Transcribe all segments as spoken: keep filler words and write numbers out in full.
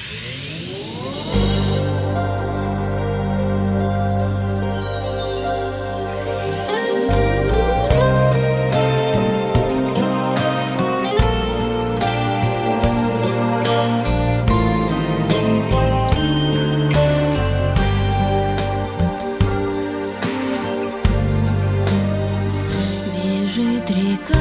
Бежит река,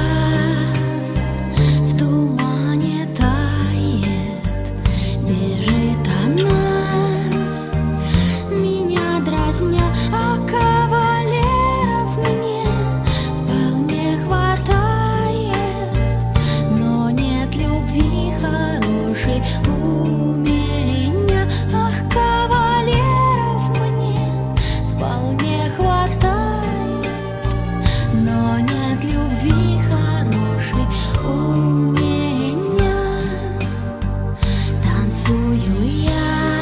в тумане тает, бежит она, меня дразня, а кавалеров мне вполне хватает, но нет любви хорошей у меня. Ах, кавалеров мне вполне хватает, но нет любви хорошей у меня. Танцую я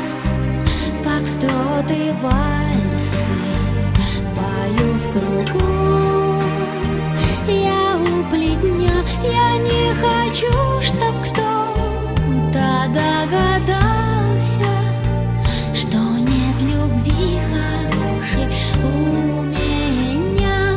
фокстроты, вальсы, пою в кругу я у плетня. Я не хочу, чтоб кто-то догадался, что нет любви хорошей у меня.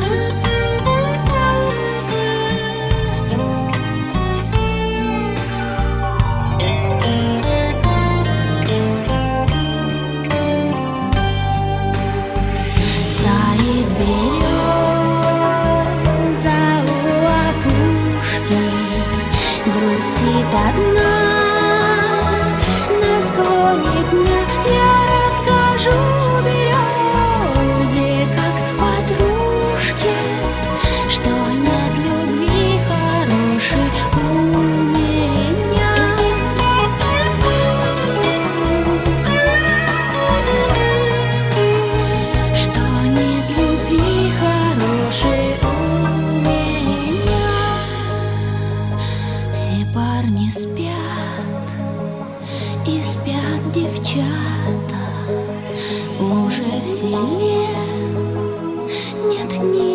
Стоит береза у опушки, грустит одна на склоне дня. Я расскажу березе, как подружке, что нет любви хорошей у меня. Что нет любви хорошей у меня. Все парни спят, и спят девчата, уже в селе нет ни